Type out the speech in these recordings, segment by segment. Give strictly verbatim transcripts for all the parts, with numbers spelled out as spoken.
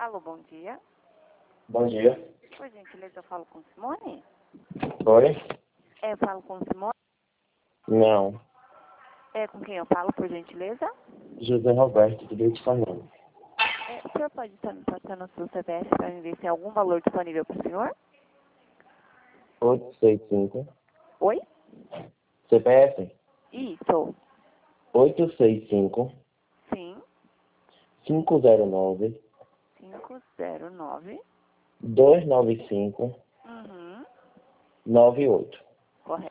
Alô, bom dia. Bom dia. Por gentileza, eu falo com Simone? Oi? É, eu falo com Simone? Não. É, com quem eu falo, por gentileza? José Roberto, de Leite Fernando. É, o senhor pode estar me passando o seu C P F para me ver se tem algum valor disponível para o senhor? oito seis cinco. Oi? C P F? Isso. oito seis cinco, Sim. cinco zero nove, cinco zero nove. dois nove cinco, Uhum. nove oito. Correto.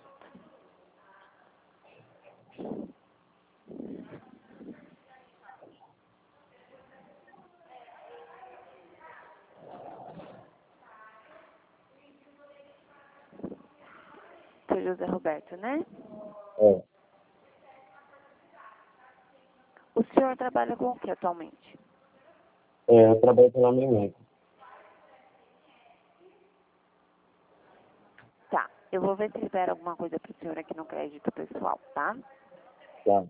Seu José Roberto, né? É. O senhor trabalha com o que atualmente? É, eu trabalho pela minha mãe. Tá. Eu vou ver se libera alguma coisa para o senhor aqui no crédito pessoal, tá? Tá.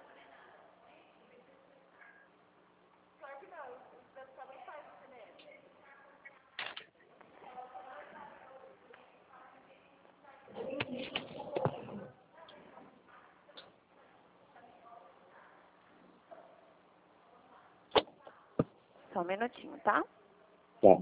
Só um minutinho, tá? Tá.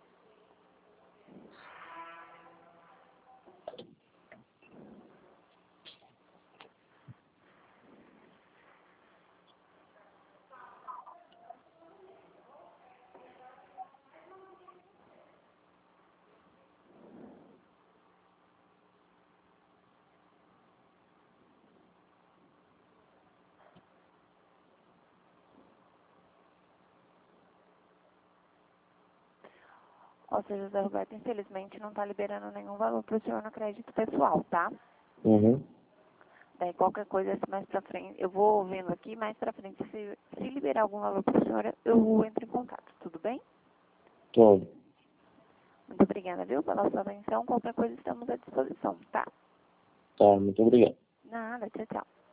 Ó, seu José Roberto, infelizmente não tá liberando nenhum valor para o senhor no crédito pessoal, tá? Uhum. Daí qualquer coisa mais pra frente, eu vou vendo aqui, mais pra frente, se, se liberar algum valor para o senhor, eu entro em contato, tudo bem? Todo. Muito obrigada, viu, pela sua atenção. Qualquer coisa estamos à disposição, tá? Tá, muito obrigado. Nada, tchau, tchau.